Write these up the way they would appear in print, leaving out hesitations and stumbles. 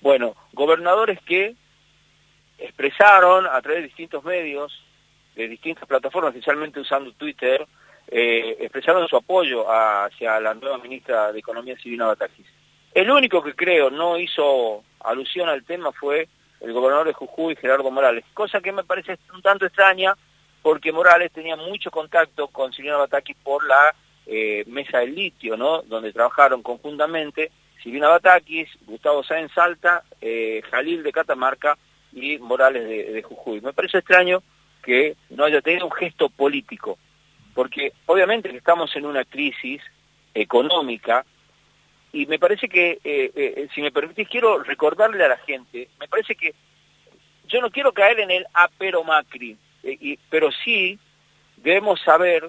Bueno, gobernadores que expresaron a través de distintos medios, de distintas plataformas, especialmente usando Twitter, expresaron su apoyo hacia la nueva ministra de Economía, Silvina Batakis. El único que creo no hizo alusión al tema fue el gobernador de Jujuy, Gerardo Morales, cosa que me parece un tanto extraña, porque Morales tenía mucho contacto con Silvina Batakis por la mesa del litio, ¿no?, donde trabajaron conjuntamente Silvina Batakis, Gustavo Sáenz Salta, Jalil de Catamarca y Morales de Jujuy. Me parece extraño que no haya tenido un gesto político, porque obviamente que estamos en una crisis económica, y me parece que, si me permitís, quiero recordarle a la gente, me parece que yo no quiero caer en el pero Macri, pero sí debemos saber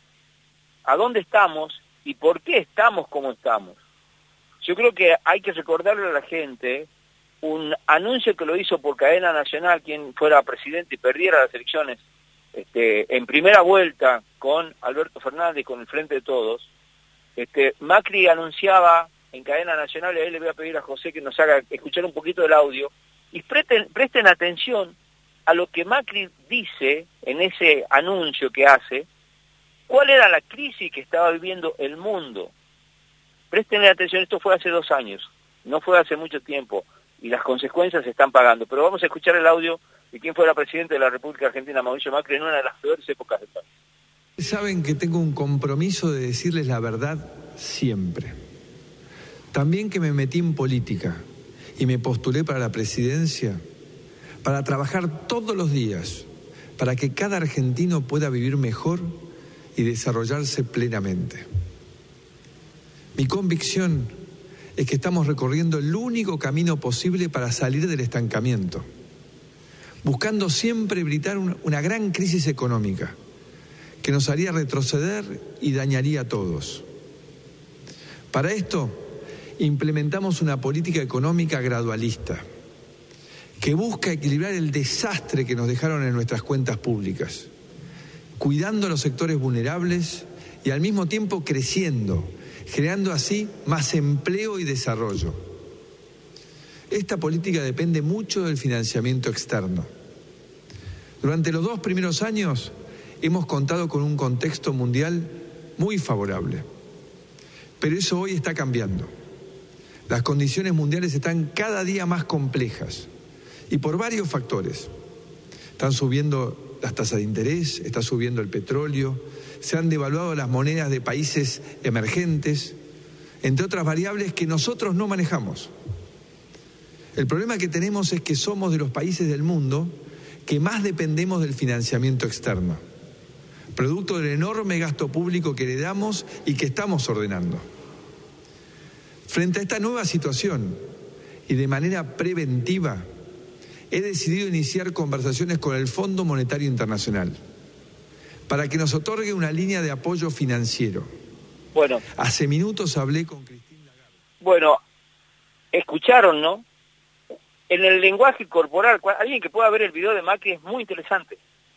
a dónde estamos y por qué estamos como estamos. Yo creo que hay que recordarle a la gente un anuncio que lo hizo por cadena nacional quien fuera presidente y perdiera las elecciones en primera vuelta con Alberto Fernández, con el Frente de Todos. Macri anunciaba en cadena nacional, y ahí le voy a pedir a José que nos haga escuchar un poquito del audio, y presten atención a lo que Macri dice en ese anuncio que hace, cuál era la crisis que estaba viviendo el mundo. Prestenle atención, esto fue hace 2 años, no fue hace mucho tiempo, y las consecuencias se están pagando. Pero vamos a escuchar el audio de quien fuera presidente de la República Argentina, Mauricio Macri, en una de las peores épocas del país. Saben que tengo un compromiso de decirles la verdad siempre. También que me metí en política y me postulé para la presidencia para trabajar todos los días para que cada argentino pueda vivir mejor y desarrollarse plenamente. Mi convicción es que estamos recorriendo el único camino posible para salir del estancamiento, buscando siempre evitar una gran crisis económica que nos haría retroceder y dañaría a todos. Para esto, implementamos una política económica gradualista que busca equilibrar el desastre que nos dejaron en nuestras cuentas públicas, cuidando a los sectores vulnerables y al mismo tiempo creciendo, generando así más empleo y desarrollo. Esta política depende mucho del financiamiento externo. Durante los 2 primeros años hemos contado con un contexto mundial muy favorable, pero eso hoy está cambiando. Las condiciones mundiales están cada día más complejas y por varios factores. Están subiendo las tasas de interés, está subiendo el petróleo, se han devaluado las monedas de países emergentes, entre otras variables que nosotros no manejamos. El problema que tenemos es que somos de los países del mundo que más dependemos del financiamiento externo, producto del enorme gasto público que heredamos y que estamos ordenando. Frente a esta nueva situación y de manera preventiva, he decidido iniciar conversaciones con el Fondo Monetario Internacional para que nos otorgue una línea de apoyo financiero. Bueno, hace minutos hablé con Cristina Lagarde. Bueno, escucharon, ¿no? En el lenguaje corporal, alguien que pueda ver el video de Macri es muy interesante.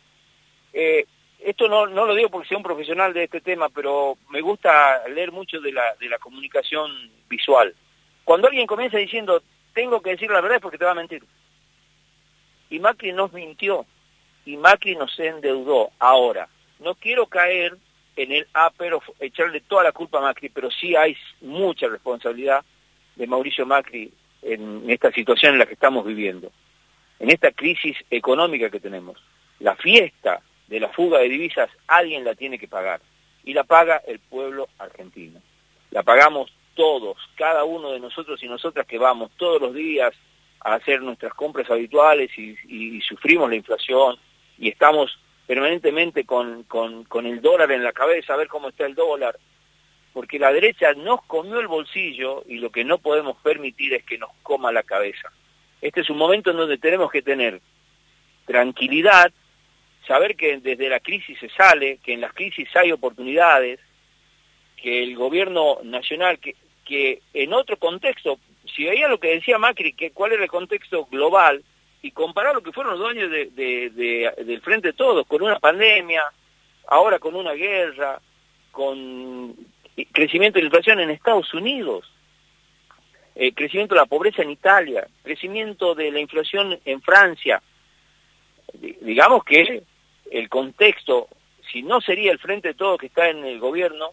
Esto no lo digo porque sea un profesional de este tema, pero me gusta leer mucho de la comunicación visual. Cuando alguien comienza diciendo, tengo que decir la verdad, es porque te va a mentir. Y Macri nos mintió, y Macri nos endeudó. Ahora, no quiero caer en el pero echarle toda la culpa a Macri, pero sí hay mucha responsabilidad de Mauricio Macri en esta situación en la que estamos viviendo, en esta crisis económica que tenemos. La fiesta de la fuga de divisas alguien la tiene que pagar, y la paga el pueblo argentino. La pagamos todos, cada uno de nosotros y nosotras que vamos todos los días a hacer nuestras compras habituales y sufrimos la inflación, y estamos permanentemente con el dólar en la cabeza, a ver cómo está el dólar, porque la derecha nos comió el bolsillo y lo que no podemos permitir es que nos coma la cabeza. Este es un momento en donde tenemos que tener tranquilidad, saber que desde la crisis se sale, que en las crisis hay oportunidades, que el gobierno nacional, que en otro contexto, si veía lo que decía Macri, que cuál era el contexto global, y comparar lo que fueron los 2 años del Frente de Todos, con una pandemia, ahora con una guerra, con crecimiento de la inflación en Estados Unidos. crecimiento de la pobreza en Italia, crecimiento de la inflación en Francia. Digamos que el contexto, si no sería el Frente de Todos que está en el gobierno,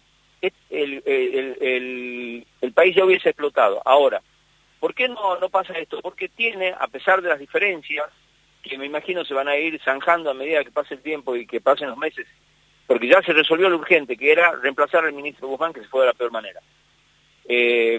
el país ya hubiese explotado. Ahora, ¿por qué no pasa esto? Porque tiene, a pesar de las diferencias, que me imagino se van a ir zanjando a medida que pase el tiempo y que pasen los meses, porque ya se resolvió lo urgente, que era reemplazar al ministro Guzmán, que se fue de la peor manera. Les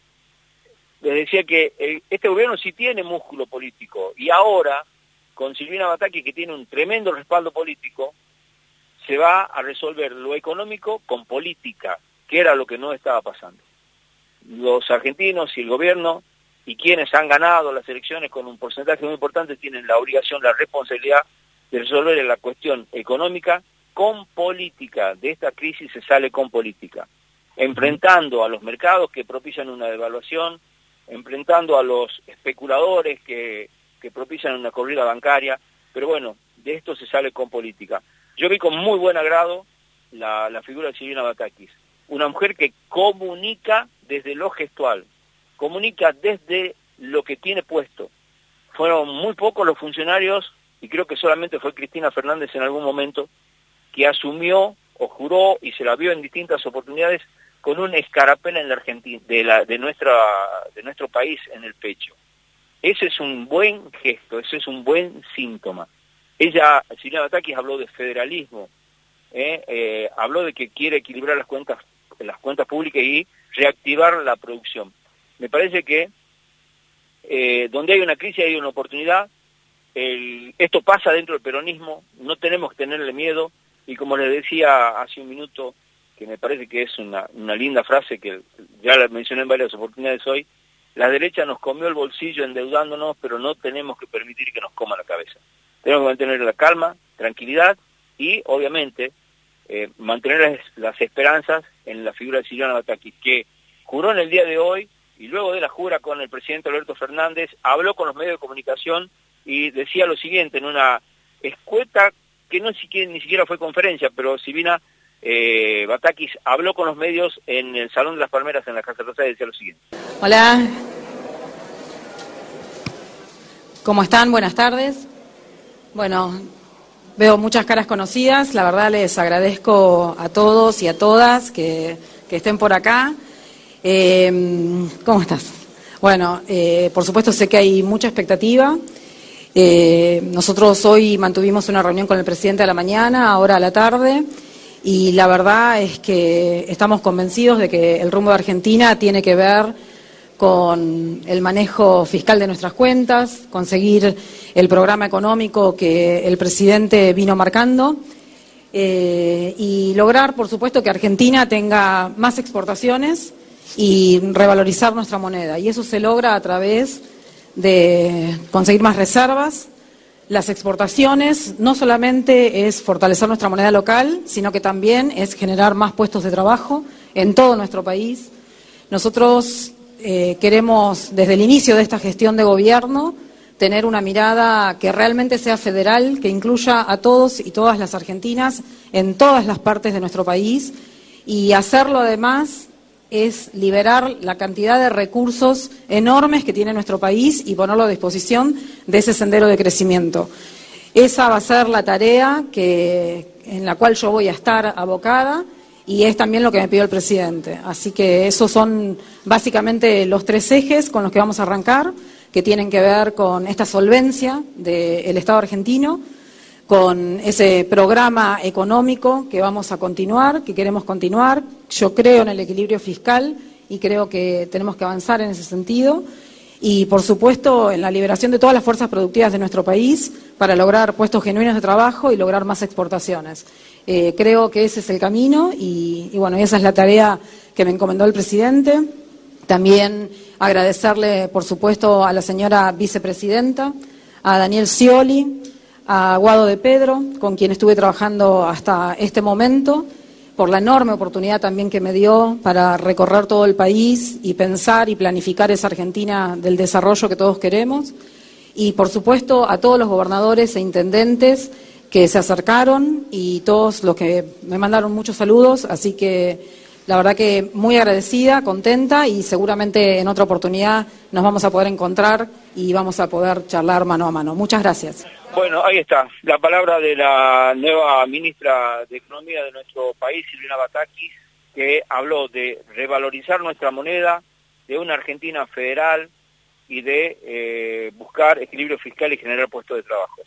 decía que este gobierno sí tiene músculo político, y ahora, con Silvina Batakis, que tiene un tremendo respaldo político, se va a resolver lo económico con política, que era lo que no estaba pasando. Los argentinos y el gobierno, y quienes han ganado las elecciones con un porcentaje muy importante, tienen la obligación, la responsabilidad de resolver la cuestión económica con política. De esta crisis se sale con política, enfrentando a los mercados que propician una devaluación, enfrentando a los especuladores que propician una corrida bancaria, pero bueno, de esto se sale con política. Yo vi con muy buen agrado la figura de Silvina Batakis, una mujer que comunica desde lo gestual, comunica desde lo que tiene puesto. Fueron muy pocos los funcionarios, y creo que solamente fue Cristina Fernández en algún momento, que asumió o juró y se la vio en distintas oportunidades con una escarapela en la Argentina, de nuestro país en el pecho. Ese es un buen gesto, ese es un buen síntoma. Ella, Silvina Batakis, habló de federalismo, habló de que quiere equilibrar las cuentas públicas y reactivar la producción. Me parece que donde hay una crisis hay una oportunidad. Esto pasa dentro del peronismo, no tenemos que tenerle miedo, y como les decía hace un minuto, que me parece que es una linda frase que ya la mencioné en varias oportunidades hoy: la derecha nos comió el bolsillo endeudándonos, pero no tenemos que permitir que nos coma la cabeza. Tenemos que mantener la calma, tranquilidad y, obviamente, mantener las esperanzas en la figura de Silvina Batakis, que juró en el día de hoy, y luego de la jura con el presidente Alberto Fernández, habló con los medios de comunicación y decía lo siguiente en una escueta, que ni siquiera fue conferencia, pero Silvina Batakis habló con los medios en el Salón de las Palmeras en la Casa Rosada y decía lo siguiente. Hola, ¿cómo están? Buenas tardes. Bueno, veo muchas caras conocidas, la verdad les agradezco a todos y a todas que estén por acá. ¿Cómo estás? Bueno, por supuesto sé que hay mucha expectativa. Nosotros hoy mantuvimos una reunión con el presidente a la mañana, ahora a la tarde, y la verdad es que estamos convencidos de que el rumbo de Argentina tiene que ver con el manejo fiscal de nuestras cuentas, conseguir el programa económico que el presidente vino marcando y lograr, por supuesto, que Argentina tenga más exportaciones y revalorizar nuestra moneda. Y eso se logra a través de conseguir más reservas. Las exportaciones no solamente es fortalecer nuestra moneda local, sino que también es generar más puestos de trabajo en todo nuestro país. Nosotros queremos, desde el inicio de esta gestión de gobierno, tener una mirada que realmente sea federal, que incluya a todos y todas las argentinas en todas las partes de nuestro país, y hacerlo además es liberar la cantidad de recursos enormes que tiene nuestro país y ponerlo a disposición de ese sendero de crecimiento. Esa va a ser la tarea en la cual yo voy a estar abocada, y es también lo que me pidió el presidente. Así que esos son básicamente los tres ejes con los que vamos a arrancar, que tienen que ver con esta solvencia del Estado argentino, con ese programa económico que vamos a continuar, que queremos continuar. Yo creo en el equilibrio fiscal y creo que tenemos que avanzar en ese sentido. Y, por supuesto, en la liberación de todas las fuerzas productivas de nuestro país para lograr puestos genuinos de trabajo y lograr más exportaciones. Creo que ese es el camino y bueno, esa es la tarea que me encomendó el presidente. También agradecerle, por supuesto, a la señora vicepresidenta, a Daniel Scioli, a Guado de Pedro, con quien estuve trabajando hasta este momento, por la enorme oportunidad también que me dio para recorrer todo el país y pensar y planificar esa Argentina del desarrollo que todos queremos. Y, por supuesto, a todos los gobernadores e intendentes que se acercaron y todos los que me mandaron muchos saludos, así que La verdad que muy agradecida, contenta y seguramente en otra oportunidad nos vamos a poder encontrar y vamos a poder charlar mano a mano. Muchas gracias. Bueno, ahí está, la palabra de la nueva ministra de Economía de nuestro país, Silvina Batakis, que habló de revalorizar nuestra moneda, de una Argentina federal y de buscar equilibrio fiscal y generar puestos de trabajo.